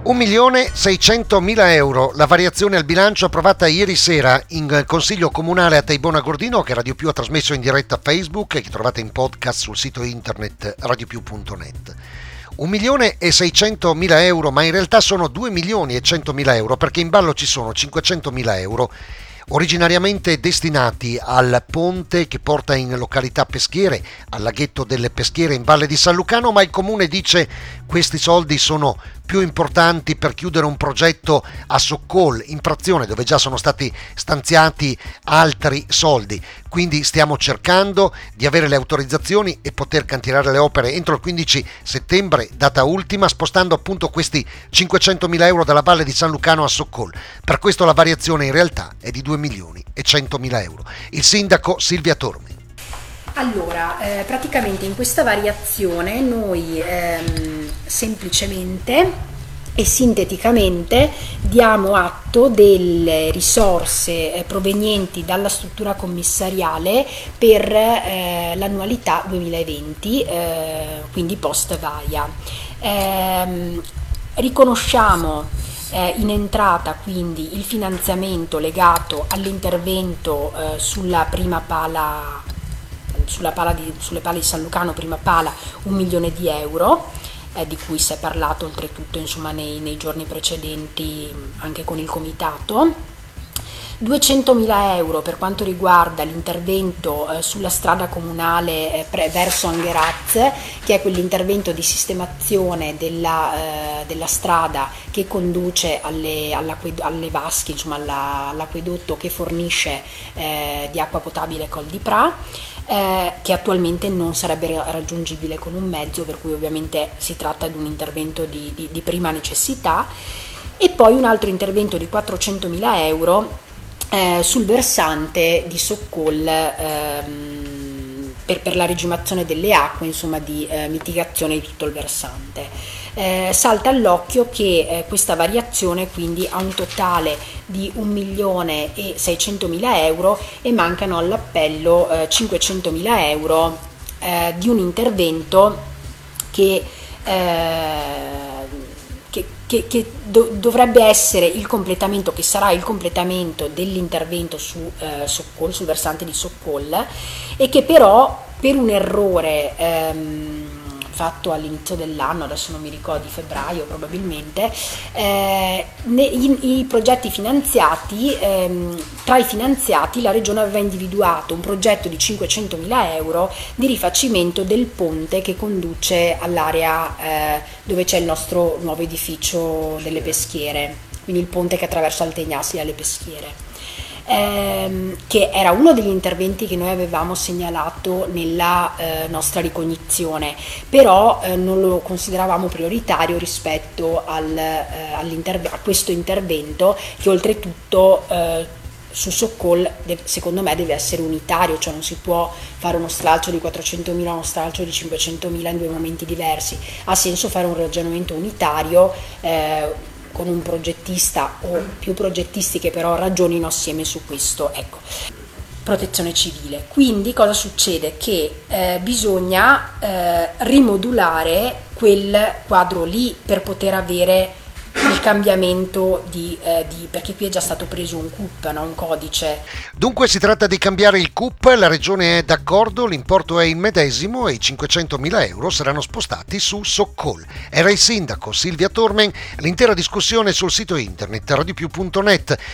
1.600.000 euro, la variazione al bilancio approvata ieri sera in Consiglio Comunale a Teibona Gordino, che Radio Più ha trasmesso in diretta a Facebook e che trovate in podcast sul sito internet radiopiù.net. 1.600.000 euro, ma in realtà sono 2.100.000 euro, perché in ballo ci sono 500.000 euro originariamente destinati al ponte che porta in località peschiere, al laghetto delle Peschiere in Valle di San Lucano, ma il comune dice questi soldi sono più importanti per chiudere un progetto a Soccol, in frazione, dove già sono stati stanziati altri soldi. Quindi stiamo cercando di avere le autorizzazioni e poter cantierare le opere entro il 15 settembre, data ultima, spostando appunto questi 500.000 euro dalla Valle di San Lucano a Soccol. Per questo la variazione in realtà è di 2.100.000 euro. Il sindaco Silvia Tormi. Allora, praticamente in questa variazione noi semplicemente e sinteticamente diamo atto delle risorse provenienti dalla struttura commissariale per l'annualità 2020, quindi post vaia. Riconosciamo in entrata quindi il finanziamento legato all'intervento sulle pale di San Lucano, prima pala, 1 milione di euro, di cui si è parlato oltretutto nei giorni precedenti anche con il comitato. 200.000 euro per quanto riguarda l'intervento sulla strada comunale verso Angheraz, che è quell'intervento di sistemazione della strada che conduce alle vasche, insomma all'acquedotto che fornisce di acqua potabile Col di Pra, che attualmente non sarebbe raggiungibile con un mezzo, per cui ovviamente si tratta di un intervento di prima necessità. E poi un altro intervento di 400.000 euro sul versante di Soccol per la regimazione delle acque, insomma di mitigazione di tutto il versante. Salta all'occhio che questa variazione quindi ha un totale di 1.600.000 euro e mancano all'appello 500.000 euro di un intervento che dovrebbe essere il completamento, che sarà il completamento dell'intervento su Soccol, sul versante di Soccol, e che però per un errore fatto all'inizio dell'anno, adesso non mi ricordo, di febbraio probabilmente, i progetti finanziati, tra i finanziati la Regione aveva individuato un progetto di 500.000 euro di rifacimento del ponte che conduce all'area dove c'è il nostro nuovo edificio delle Peschiere, quindi il ponte che attraversa Altegnassi alle Peschiere. Che era uno degli interventi che noi avevamo segnalato nella nostra ricognizione, però non lo consideravamo prioritario rispetto a questo intervento, che oltretutto su Soccol secondo me deve essere unitario, cioè non si può fare uno stralcio di 400.000 e uno stralcio di 500.000 in due momenti diversi. Ha senso fare un ragionamento unitario con un progettista o più progettisti che però ragionino assieme su questo. Ecco, protezione civile. Quindi cosa succede? Che bisogna rimodulare quel quadro lì per poter avere il cambiamento perché qui è già stato preso un CUP, no? Un codice. Dunque si tratta di cambiare il CUP, la regione è d'accordo, l'importo è il medesimo e i 500.000 euro saranno spostati su Soccol. Era il sindaco Silvia Tormen, l'intera discussione sul sito internet radiopiù.net.